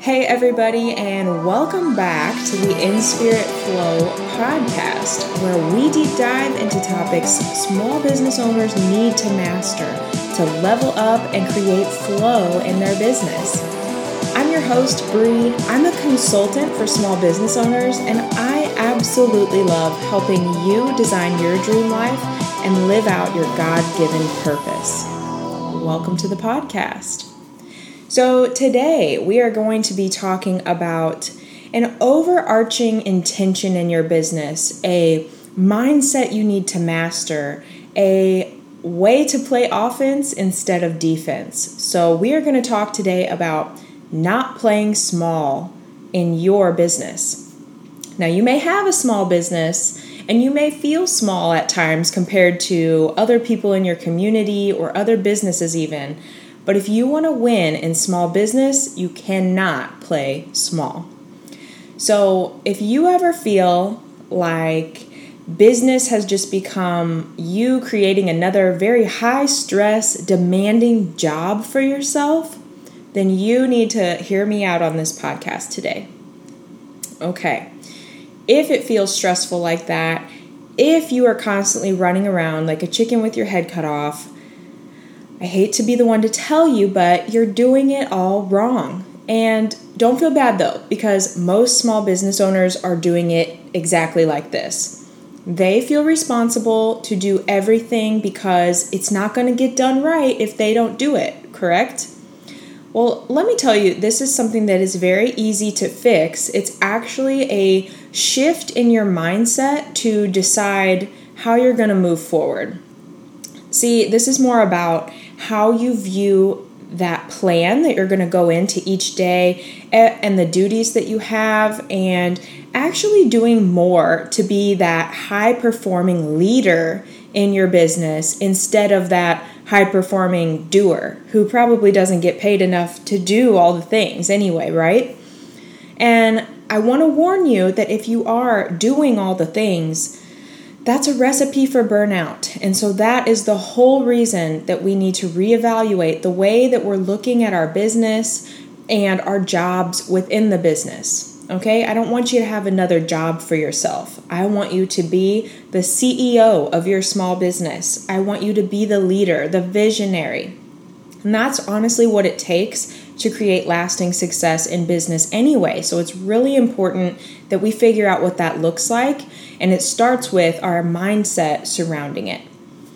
Hey everybody, and welcome back to the In Spirit Flow podcast, where we deep dive into topics small business owners need to master to level up and create flow in their business. I'm your host, Bree. I'm a consultant for small business owners, and I absolutely love helping you design your dream life and live out your God-given purpose. Welcome to the podcast. So today we are going to be talking about an overarching intention in your business, a mindset you need to master, a way to play offense instead of defense. So we are going to talk today about not playing small in your business. Now, you may have a small business and you may feel small at times compared to other people in your community or other businesses even. But if you want to win in small business, you cannot play small. So if you ever feel like business has just become you creating another very high stress, demanding job for yourself, then you need to hear me out on this podcast today. Okay. If it feels stressful like that, if you are constantly running around like a chicken with your head cut off, I hate to be the one to tell you, but you're doing it all wrong. And don't feel bad though, because most small business owners are doing it exactly like this. They feel responsible to do everything because it's not going to get done right if they don't do it, correct? Well, let me tell you, this is something that is very easy to fix. It's actually a shift in your mindset to decide how you're going to move forward. See, this is more about how you view that plan that you're going to go into each day and the duties that you have, and actually doing more to be that high-performing leader in your business instead of that high-performing doer who probably doesn't get paid enough to do all the things anyway, right? And I want to warn you that if you are doing all the things, that's a recipe for burnout. And so that is the whole reason that we need to reevaluate the way that we're looking at our business and our jobs within the business. Okay? I don't want you to have another job for yourself. I want you to be the CEO of your small business. I want you to be the leader, the visionary. And that's honestly what it takes to create lasting success in business anyway. So it's really important that we figure out what that looks like, and it starts with our mindset surrounding it.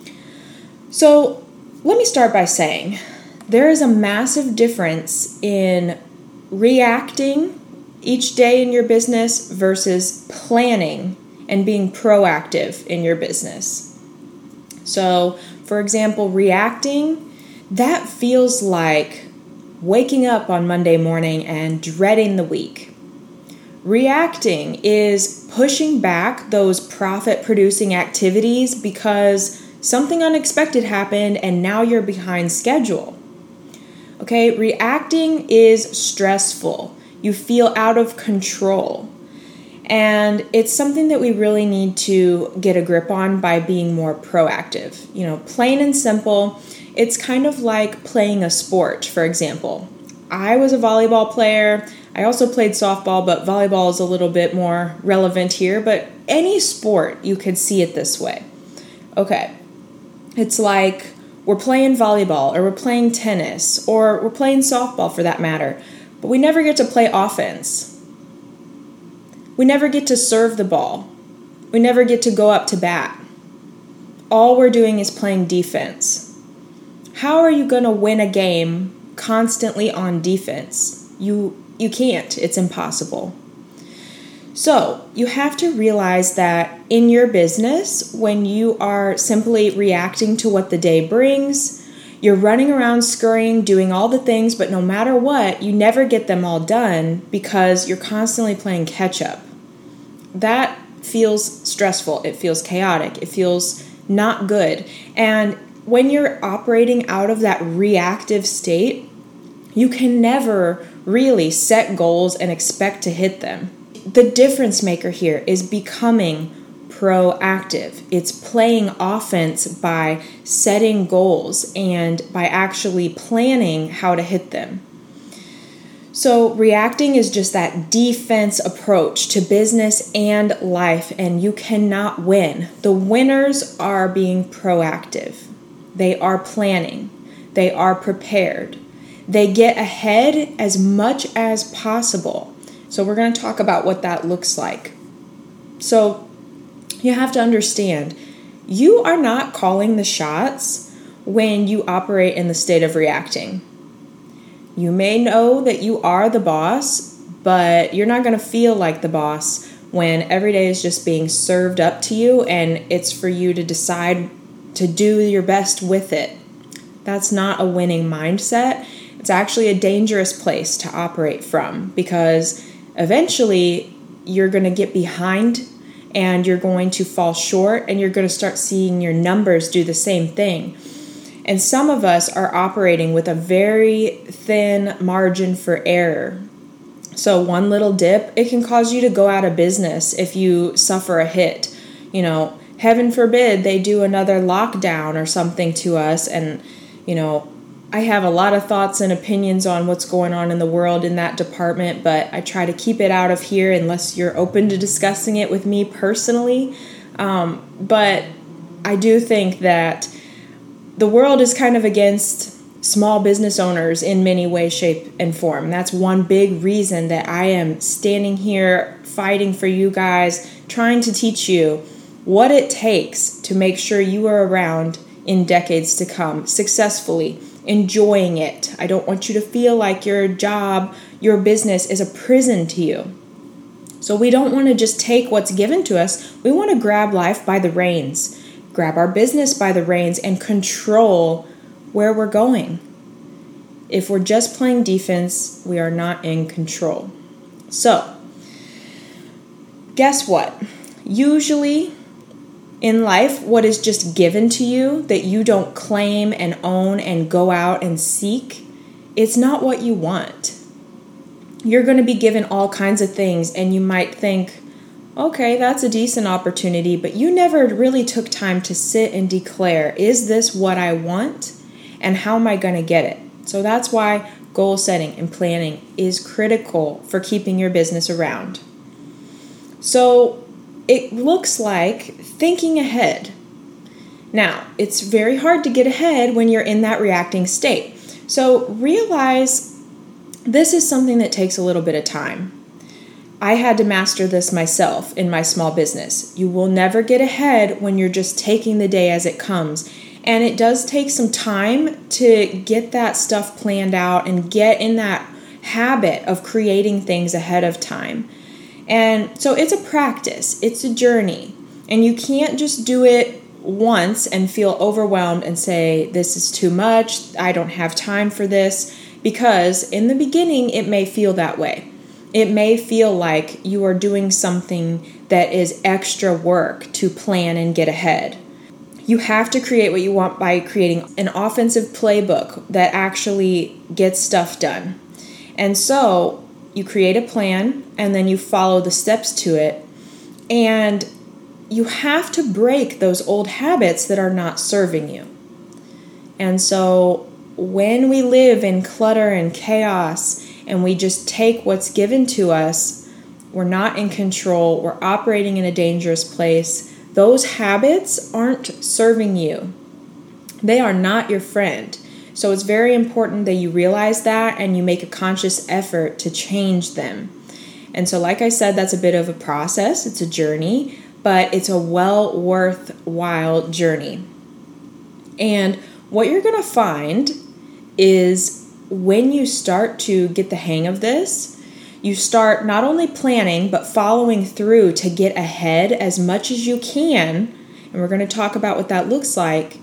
So let me start by saying there is a massive difference in reacting each day in your business versus planning and being proactive in your business. So, for example, reacting, that feels like waking up on Monday morning and dreading the week. Reacting is pushing back those profit-producing activities because something unexpected happened and now you're behind schedule. Okay, reacting is stressful. You feel out of control. And it's something that we really need to get a grip on by being more proactive. You know, plain and simple, it's kind of like playing a sport, for example. I was a volleyball player. I also played softball, but volleyball is a little bit more relevant here. But any sport, you could see it this way. Okay, it's like we're playing volleyball, or we're playing tennis, or we're playing softball for that matter, but we never get to play offense. We never get to serve the ball. We never get to go up to bat. All we're doing is playing defense. How are you going to win a game constantly on defense? You can't. It's impossible. So you have to realize that in your business, when you are simply reacting to what the day brings, you're running around scurrying, doing all the things, but no matter what, you never get them all done because you're constantly playing catch up. That feels stressful. It feels chaotic. It feels not good. And when you're operating out of that reactive state, you can never really set goals and expect to hit them. The difference maker here is becoming proactive. It's playing offense by setting goals and by actually planning how to hit them. So reacting is just that defense approach to business and life, and you cannot win. The winners are being proactive. They are planning. They are prepared. They get ahead as much as possible. So we're going to talk about what that looks like. So you have to understand, you are not calling the shots when you operate in the state of reacting. You may know that you are the boss, but you're not going to feel like the boss when every day is just being served up to you and it's for you to decide to do your best with it. That's not a winning mindset. It's actually a dangerous place to operate from, because eventually you're going to get behind and you're going to fall short, and you're going to start seeing your numbers do the same thing. And some of us are operating with a very thin margin for error. So one little dip, it can cause you to go out of business if you suffer a hit. Heaven forbid they do another lockdown or something to us. And, I have a lot of thoughts and opinions on what's going on in the world in that department, but I try to keep it out of here unless you're open to discussing it with me personally. But I do think that the world is kind of against small business owners in many ways, shape, and form. That's one big reason that I am standing here fighting for you guys, trying to teach you what it takes to make sure you are around in decades to come, successfully, enjoying it. I don't want you to feel like your job, your business is a prison to you. So we don't want to just take what's given to us. We want to grab life by the reins, grab our business by the reins, and control where we're going. If we're just playing defense, we are not in control. So, guess what? Usually in life, what is just given to you that you don't claim and own and go out and seek, it's not what you want. You're going to be given all kinds of things, and you might think, okay, that's a decent opportunity, but you never really took time to sit and declare, is this what I want, and how am I going to get it? So that's why goal setting and planning is critical for keeping your business around. So it looks like thinking ahead. Now, it's very hard to get ahead when you're in that reacting state. So realize this is something that takes a little bit of time. I had to master this myself in my small business. You will never get ahead when you're just taking the day as it comes. And it does take some time to get that stuff planned out and get in that habit of creating things ahead of time. And so it's a practice, it's a journey, and you can't just do it once and feel overwhelmed and say, this is too much, I don't have time for this, because in the beginning it may feel that way. It may feel like you are doing something that is extra work to plan and get ahead. You have to create what you want by creating an offensive playbook that actually gets stuff done. And so you create a plan, and then you follow the steps to it, and you have to break those old habits that are not serving you. And so when we live in clutter and chaos and we just take what's given to us, we're not in control, we're operating in a dangerous place. Those habits aren't serving you. They are not your friend. So it's very important that you realize that and you make a conscious effort to change them. And so like I said, that's a bit of a process. It's a journey, but it's a well worthwhile journey. And what you're going to find is when you start to get the hang of this, you start not only planning, but following through to get ahead as much as you can. And we're going to talk about what that looks like.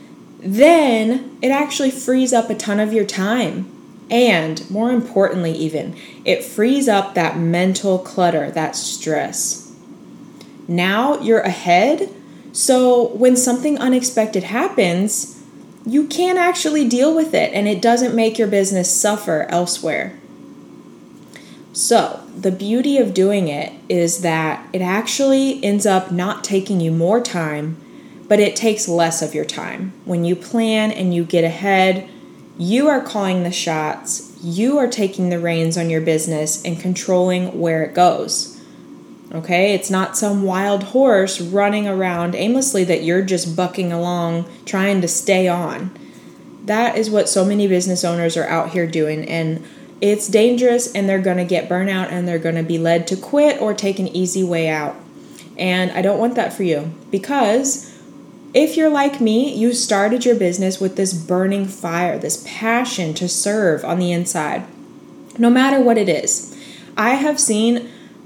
Then it actually frees up a ton of your time. And more importantly, even, it frees up that mental clutter, that stress. Now you're ahead. So when something unexpected happens, you can actually deal with it and it doesn't make your business suffer elsewhere. So the beauty of doing it is that it actually ends up not taking you more time, but it takes less of your time. When you plan and you get ahead, you are calling the shots. You are taking the reins on your business and controlling where it goes. Okay? It's not some wild horse running around aimlessly that you're just bucking along trying to stay on. That is what so many business owners are out here doing, and it's dangerous, and they're going to get burnout, and they're going to be led to quit or take an easy way out. And I don't want that for you, because if you're like me, you started your business with this burning fire, this passion to serve on the inside, no matter what it is. I have seen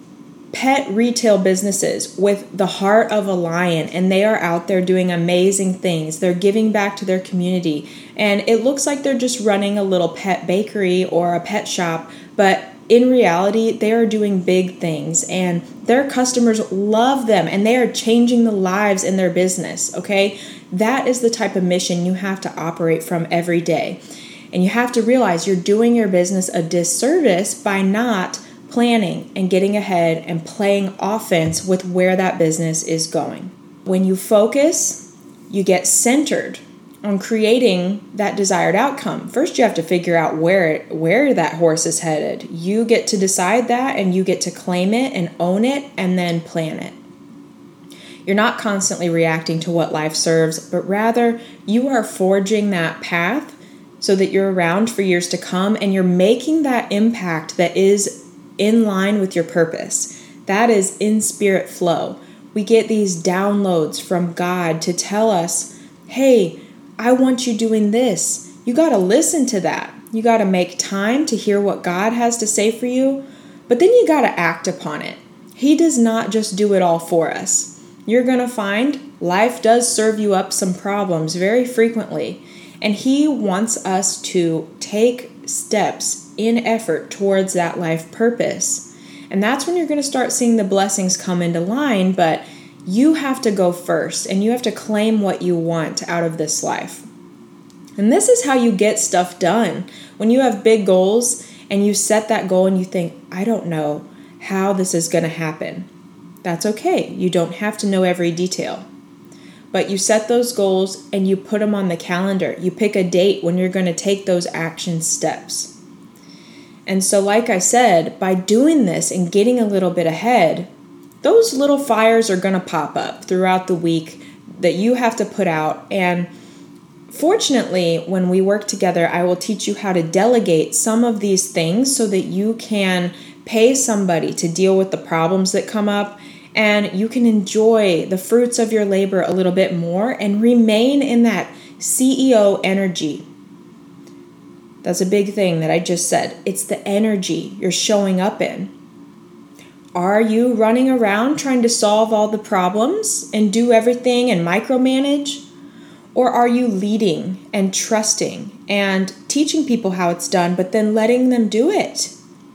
pet retail businesses with the heart of a lion, and they are out there doing amazing things. They're giving back to their community, and it looks like they're just running a little pet bakery or a pet shop, but in reality, they are doing big things, and their customers love them, and they are changing the lives in their business, okay? That is the type of mission you have to operate from every day. And you have to realize you're doing your business a disservice by not planning and getting ahead and playing offense with where that business is going. When you focus, you get centered on creating that desired outcome. First, you have to figure out where that horse is headed. You get to decide that, and you get to claim it and own it and then plan it. You're not constantly reacting to what life serves, but rather you are forging that path so that you're around for years to come, and you're making that impact that is in line with your purpose. That is in spirit flow. We get these downloads from God to tell us, hey, I want you doing this. You got to listen to that. You got to make time to hear what God has to say for you, but then you got to act upon it. He does not just do it all for us. You're going to find life does serve you up some problems very frequently, and He wants us to take steps in effort towards that life purpose. And that's when you're going to start seeing the blessings come into line, but you have to go first, and you have to claim what you want out of this life. And this is how you get stuff done. When you have big goals and you set that goal and you think, I don't know how this is going to happen. That's okay. You don't have to know every detail. But you set those goals and you put them on the calendar. You pick a date when you're going to take those action steps. And so, like I said, by doing this and getting a little bit ahead, those little fires are going to pop up throughout the week that you have to put out. And fortunately, when we work together, I will teach you how to delegate some of these things so that you can pay somebody to deal with the problems that come up, and you can enjoy the fruits of your labor a little bit more and remain in that CEO energy. That's a big thing that I just said. It's the energy you're showing up in. Are you running around trying to solve all the problems and do everything and micromanage? Or are you leading and trusting and teaching people how it's done, but then letting them do it?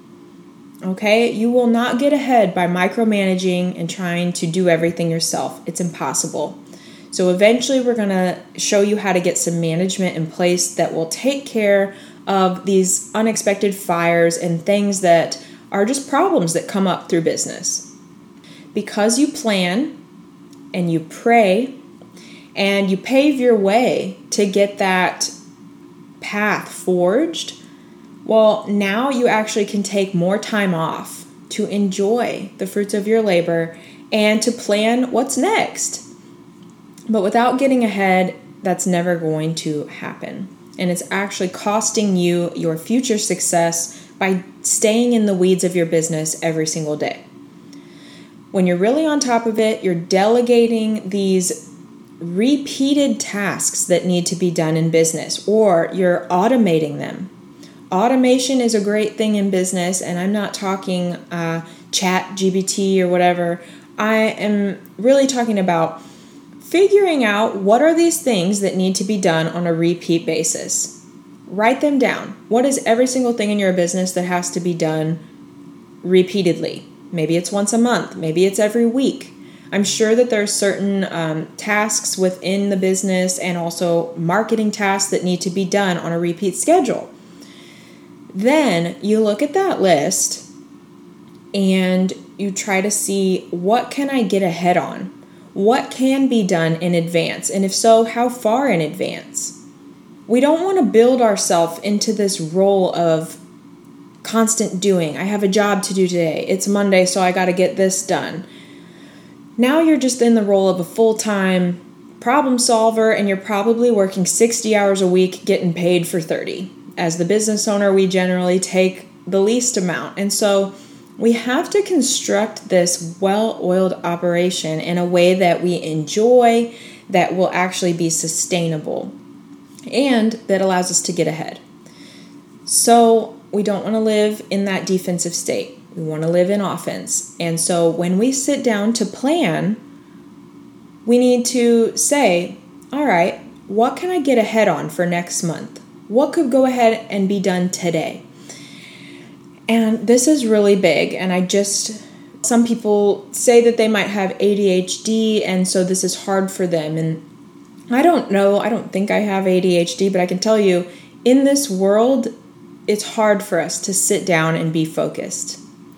Okay? You will not get ahead by micromanaging and trying to do everything yourself. It's impossible. So eventually we're going to show you how to get some management in place that will take care of these unexpected fires and things that are just problems that come up through business. Because you plan and you pray and you pave your way to get that path forged, well, now you actually can take more time off to enjoy the fruits of your labor and to plan what's next. But without getting ahead, that's never going to happen. And it's actually costing you your future success by staying in the weeds of your business every single day. When you're really on top of it, you're delegating these repeated tasks that need to be done in business, or you're automating them. Automation is a great thing in business, and I'm not talking ChatGPT or whatever. I am really talking about figuring out what are these things that need to be done on a repeat basis. Write them down. What is every single thing in your business that has to be done repeatedly? Maybe it's once a month. Maybe it's every week. I'm sure that there are certain tasks within the business and also marketing tasks that need to be done on a repeat schedule. Then you look at that list and you try to see, what can I get ahead on? What can be done in advance? And if so, how far in advance? We don't want to build ourselves into this role of constant doing. I have a job to do today. It's Monday, so I got to get this done. Now you're just in the role of a full-time problem solver, and you're probably working 60 hours a week, getting paid for 30. As the business owner, we generally take the least amount. And so we have to construct this well-oiled operation in a way that we enjoy, that will actually be sustainable, and that allows us to get ahead. So we don't want to live in that defensive state. We want to live in offense. And so when we sit down to plan, we need to say, all right, what can I get ahead on for next month? What could go ahead and be done today? And this is really big. And some people say that they might have ADHD, and so this is hard for them. And I don't know. I don't think I have ADHD, but I can tell you, in this world, it's hard for us to sit down and be focused.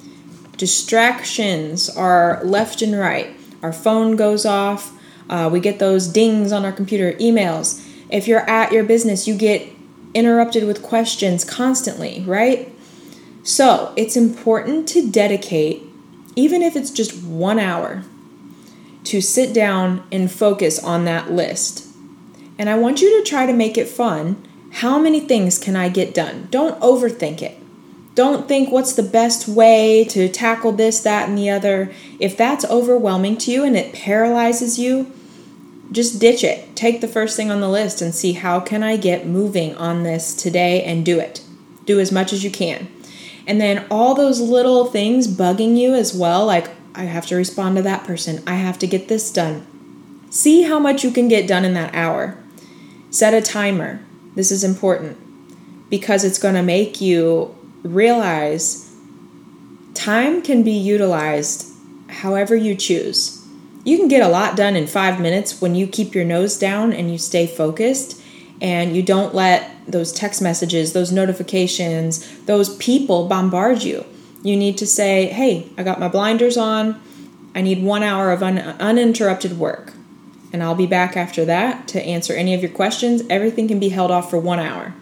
Distractions are left and right. Our phone goes off. We get those dings on our computer, emails. If you're at your business, you get interrupted with questions constantly, right? So it's important to dedicate, even if it's just 1 hour, to sit down and focus on that list. And I want you to try to make it fun. How many things can I get done? Don't overthink it. Don't think what's the best way to tackle this, that, and the other. If that's overwhelming to you and it paralyzes you, just ditch it. Take the first thing on the list and see, how can I get moving on this today, and do it. Do as much as you can. And then all those little things bugging you as well, like I have to respond to that person, I have to get this done. See how much you can get done in that hour. Set a timer. This is important because it's going to make you realize time can be utilized however you choose. You can get a lot done in 5 minutes when you keep your nose down and you stay focused and you don't let those text messages, those notifications, those people bombard you. You need to say, hey, I got my blinders on. I need 1 hour of uninterrupted work. And I'll be back after that to answer any of your questions. Everything can be held off for 1 hour.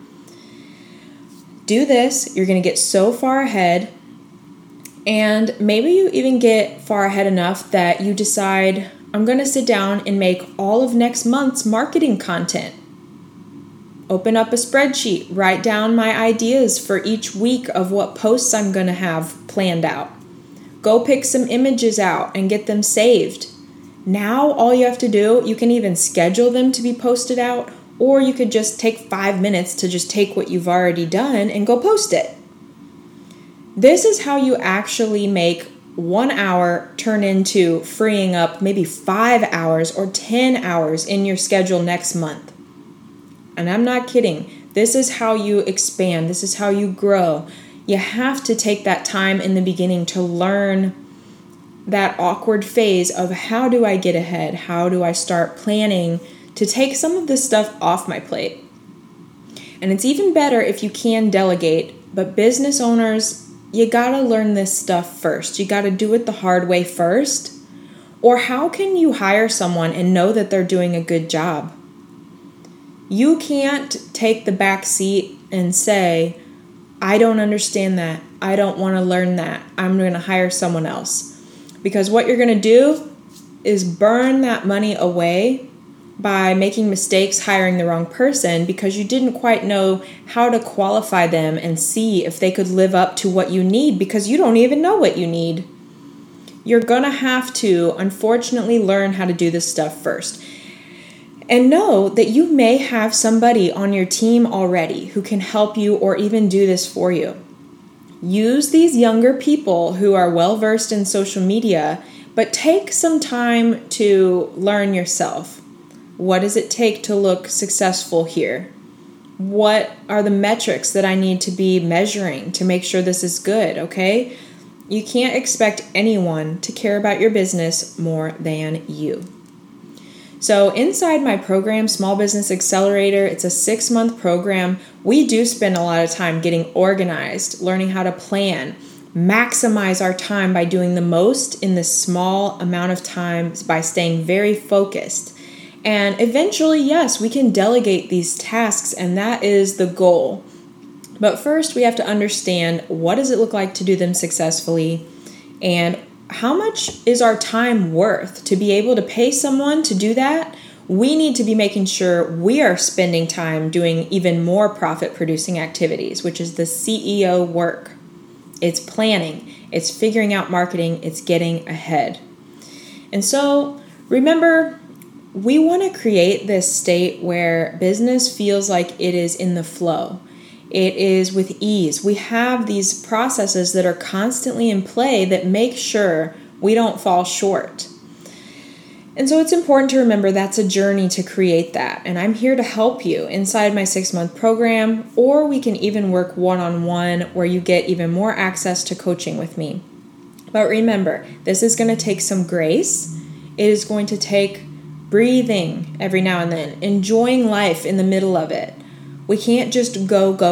Do this. You're going to get so far ahead. And maybe you even get far ahead enough that you decide, I'm going to sit down and make all of next month's marketing content. Open up a spreadsheet. Write down my ideas for each week of what posts I'm going to have planned out. Go pick some images out and get them saved. Now, all you have to do, you can even schedule them to be posted out, or you could just take 5 minutes to just take what you've already done and go post it. This is how you actually make 1 hour turn into freeing up maybe 5 hours or 10 hours in your schedule next month. And I'm not kidding. This is how you expand. This is how you grow. You have to take that time in the beginning to learn that awkward phase of, how do I get ahead? How do I start planning to take some of this stuff off my plate? And it's even better if you can delegate, but business owners, you gotta learn this stuff first. You gotta do it the hard way first. Or how can you hire someone and know that they're doing a good job? You can't take the back seat and say, I don't understand that. I don't want to learn that. I'm going to hire someone else. Because what you're going to do is burn that money away by making mistakes hiring the wrong person because you didn't quite know how to qualify them and see if they could live up to what you need, because you don't even know what you need. You're going to have to, unfortunately, learn how to do this stuff first. And know that you may have somebody on your team already who can help you or even do this for you. Use these younger people who are well-versed in social media, but take some time to learn yourself. What does it take to look successful here? What are the metrics that I need to be measuring to make sure this is good, okay? You can't expect anyone to care about your business more than you. So inside my program, Small Business Accelerator, it's a 6-month program. We do spend a lot of time getting organized, learning how to plan, maximize our time by doing the most in this small amount of time by staying very focused. And eventually, yes, we can delegate these tasks, and that is the goal. But first, we have to understand, what does it look like to do them successfully, and how much is our time worth to be able to pay someone to do that? We need to be making sure we are spending time doing even more profit-producing activities, which is the CEO work. It's planning, it's figuring out marketing, it's getting ahead. And so remember, we want to create this state where business feels like it is in the flow. It is with ease. We have these processes that are constantly in play that make sure we don't fall short. And so it's important to remember that's a journey to create that. And I'm here to help you inside my 6-month program, or we can even work one-on-one where you get even more access to coaching with me. But remember, this is going to take some grace. It is going to take breathing every now and then, enjoying life in the middle of it. We can't just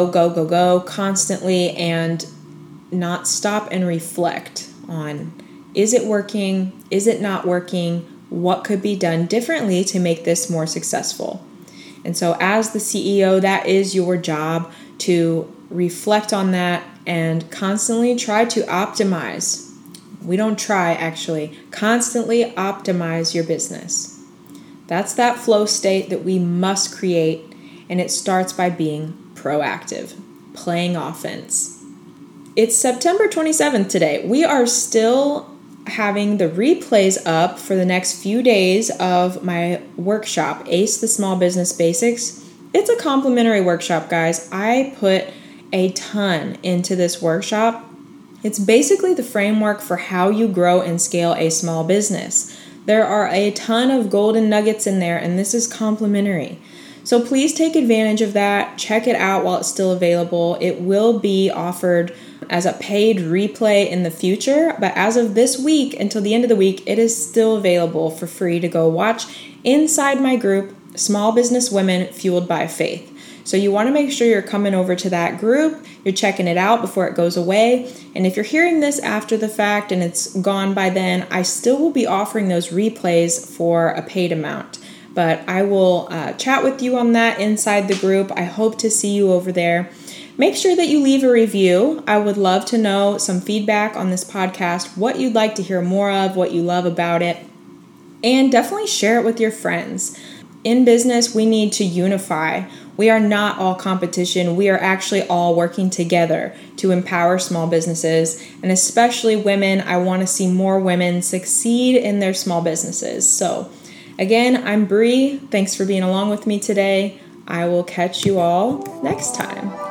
go constantly and not stop and reflect on, is it working? Is it not working? What could be done differently to make this more successful? And so as the CEO, that is your job, to reflect on that and constantly try to optimize. We don't try, actually. Constantly optimize your business. That's that flow state that we must create, and it starts by being proactive, playing offense. It's September 27th today. We are still having the replays up for the next few days of my workshop, Ace the Small Business Basics. It's a complimentary workshop, guys. I put a ton into this workshop. It's basically the framework for how you grow and scale a small business. There are a ton of golden nuggets in there, and this is complimentary. So please take advantage of that. Check it out while it's still available. It will be offered as a paid replay in the future, but as of this week, until the end of the week, it is still available for free to go watch inside my group, Small Business Women Fueled by Faith. So you want to make sure you're coming over to that group, you're checking it out before it goes away. And if you're hearing this after the fact and it's gone by then, I still will be offering those replays for a paid amount. But I will chat with you on that inside the group. I hope to see you over there. Make sure that you leave a review. I would love to know some feedback on this podcast, what you'd like to hear more of, what you love about it, and definitely share it with your friends. In business, we need to unify. We are not all competition. We are actually all working together to empower small businesses, and especially women. I want to see more women succeed in their small businesses. So again, I'm Bree. Thanks for being along with me today. I will catch you all next time.